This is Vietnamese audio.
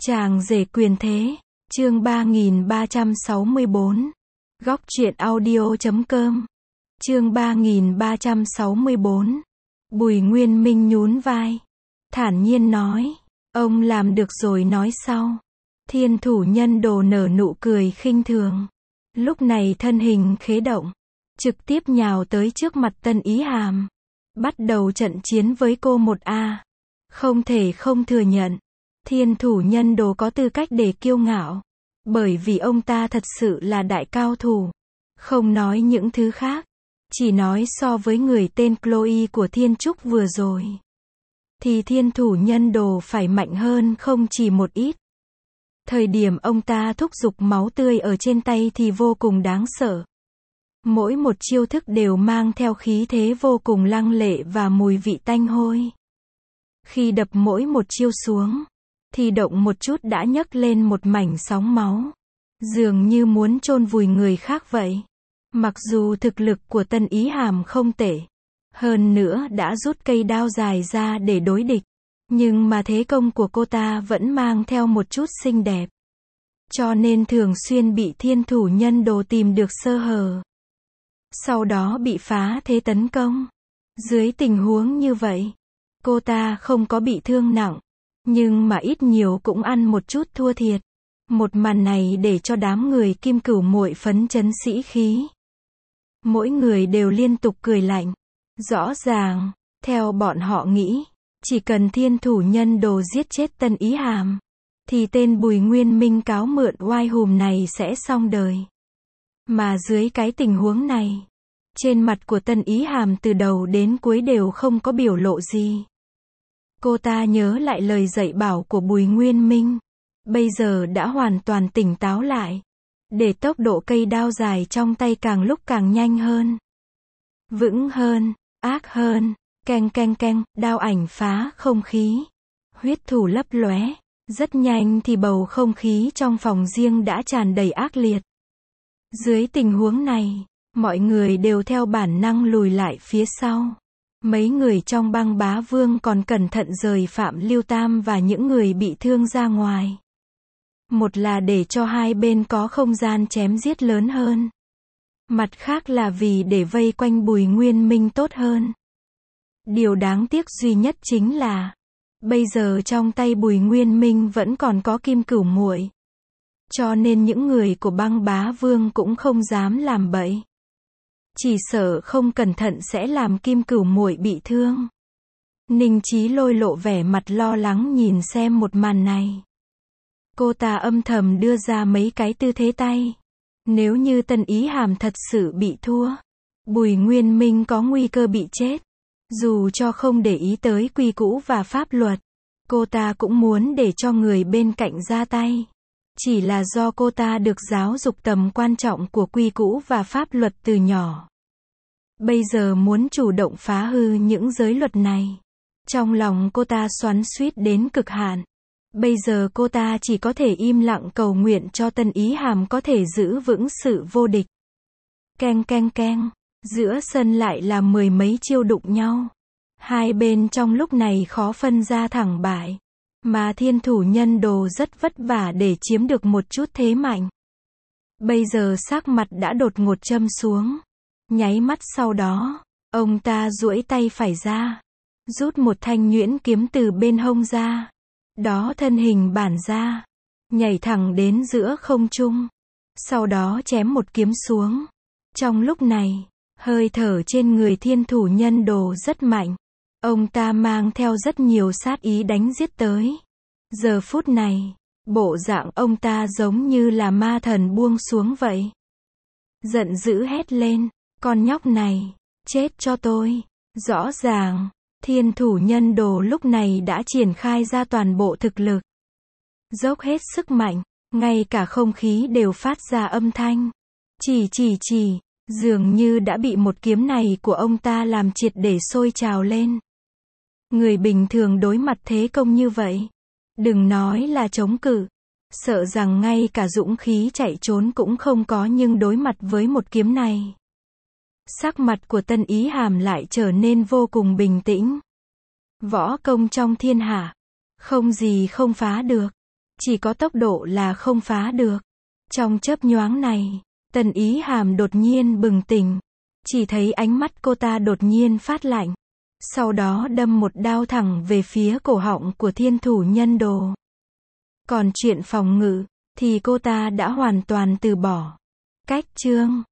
Chàng rể quyền thế, chương 3364. Góc truyện audio.com. Chương 3364. Bùi Nguyên Minh nhún vai, thản nhiên nói, ông làm được rồi nói sau. Thiên thủ nhân đồ nở nụ cười khinh thường. Lúc này thân hình khế động, trực tiếp nhào tới trước mặt Tân Ý Hàm. Bắt đầu trận chiến với cô một a. Không thể không thừa nhận, thiên thủ nhân đồ có tư cách để kiêu ngạo. Bởi vì ông ta thật sự là đại cao thủ. Không nói những thứ khác, chỉ nói so với người tên Chloe của Thiên Trúc vừa rồi, thì thiên thủ nhân đồ phải mạnh hơn không chỉ một ít. Thời điểm ông ta thúc giục máu tươi ở trên tay thì vô cùng đáng sợ. Mỗi một chiêu thức đều mang theo khí thế vô cùng lăng lệ và mùi vị tanh hôi. Khi đập mỗi một chiêu xuống, thì động một chút đã nhấc lên một mảnh sóng máu, dường như muốn chôn vùi người khác vậy. Mặc dù thực lực của Tân Ý Hàm không tệ, hơn nữa đã rút cây đao dài ra để đối địch, nhưng mà thế công của cô ta vẫn mang theo một chút xinh đẹp. Cho nên thường xuyên bị thiên thủ nhân đồ tìm được sơ hở, sau đó bị phá thế tấn công. Dưới tình huống như vậy, cô ta không có bị thương nặng, nhưng mà ít nhiều cũng ăn một chút thua thiệt. Một màn này để cho đám người Kim Cửu Muội phấn chấn sĩ khí. Mỗi người đều liên tục cười lạnh. Rõ ràng, theo bọn họ nghĩ, chỉ cần thiên thủ nhân đồ giết chết Tân Ý Hàm, thì tên Bùi Nguyên Minh cáo mượn oai hùm này sẽ xong đời. Mà dưới cái tình huống này, trên mặt của Tân Ý Hàm từ đầu đến cuối đều không có biểu lộ gì. Cô ta nhớ lại lời dạy bảo của Bùi Nguyên Minh, bây giờ đã hoàn toàn tỉnh táo lại, để tốc độ cây đao dài trong tay càng lúc càng nhanh hơn, vững hơn, ác hơn. Keng keng keng, đao ảnh phá không khí, huyết thủ lấp lóe. Rất nhanh thì bầu không khí trong phòng riêng đã tràn đầy ác liệt. Dưới tình huống này, mọi người đều theo bản năng lùi lại phía sau. Mấy người trong Băng Bá Vương còn cẩn thận rời Phạm Lưu Tam và những người bị thương ra ngoài. Một là để cho hai bên có không gian chém giết lớn hơn. Mặt khác là vì để vây quanh Bùi Nguyên Minh tốt hơn. Điều đáng tiếc duy nhất chính là, bây giờ trong tay Bùi Nguyên Minh vẫn còn có Kim Cửu Muội. Cho nên những người của Băng Bá Vương cũng không dám làm bậy. Chỉ sợ không cẩn thận sẽ làm Kim Cửu Muội bị thương. Ninh Chí Lôi lộ vẻ mặt lo lắng nhìn xem một màn này. Cô ta âm thầm đưa ra mấy cái tư thế tay. Nếu như Tân Ý Hàm thật sự bị thua, Bùi Nguyên Minh có nguy cơ bị chết. Dù cho không để ý tới quy củ và pháp luật, cô ta cũng muốn để cho người bên cạnh ra tay. Chỉ là do cô ta được giáo dục tầm quan trọng của quy củ và pháp luật từ nhỏ. Bây giờ muốn chủ động phá hư những giới luật này, trong lòng cô ta xoắn xuýt đến cực hạn. Bây giờ cô ta chỉ có thể im lặng cầu nguyện cho Tân Ý Hàm có thể giữ vững sự vô địch. Keng keng keng, giữa sân lại là mười mấy chiêu đụng nhau. Hai bên trong lúc này khó phân ra thắng bại. Mà thiên thủ nhân đồ rất vất vả để chiếm được một chút thế mạnh. Bây giờ sắc mặt đã đột ngột châm xuống. Nháy mắt sau đó, ông ta duỗi tay phải ra, rút một thanh nhuyễn kiếm từ bên hông ra. Đó thân hình bản ra, nhảy thẳng đến giữa không trung. Sau đó chém một kiếm xuống. Trong lúc này, hơi thở trên người thiên thủ nhân đồ rất mạnh. Ông ta mang theo rất nhiều sát ý đánh giết tới. Giờ phút này, bộ dạng ông ta giống như là ma thần buông xuống vậy. Giận dữ hét lên, con nhóc này, chết cho tôi. Rõ ràng, thiên thủ nhân đồ lúc này đã triển khai ra toàn bộ thực lực. Dốc hết sức mạnh, ngay cả không khí đều phát ra âm thanh. Chỉ, dường như đã bị một kiếm này của ông ta làm triệt để sôi trào lên. Người bình thường đối mặt thế công như vậy, đừng nói là chống cự, sợ rằng ngay cả dũng khí chạy trốn cũng không có, nhưng đối mặt với một kiếm này, sắc mặt của Tân Ý Hàm lại trở nên vô cùng bình tĩnh. Võ công trong thiên hạ, không gì không phá được. Chỉ có tốc độ là không phá được. Trong chớp nhoáng này, Tần Ý Hàm đột nhiên bừng tỉnh. Chỉ thấy ánh mắt cô ta đột nhiên phát lạnh. Sau đó đâm một đao thẳng về phía cổ họng của Thiên Thủ Nhân Đồ. Còn chuyện phòng ngự, thì cô ta đã hoàn toàn từ bỏ. Cách chương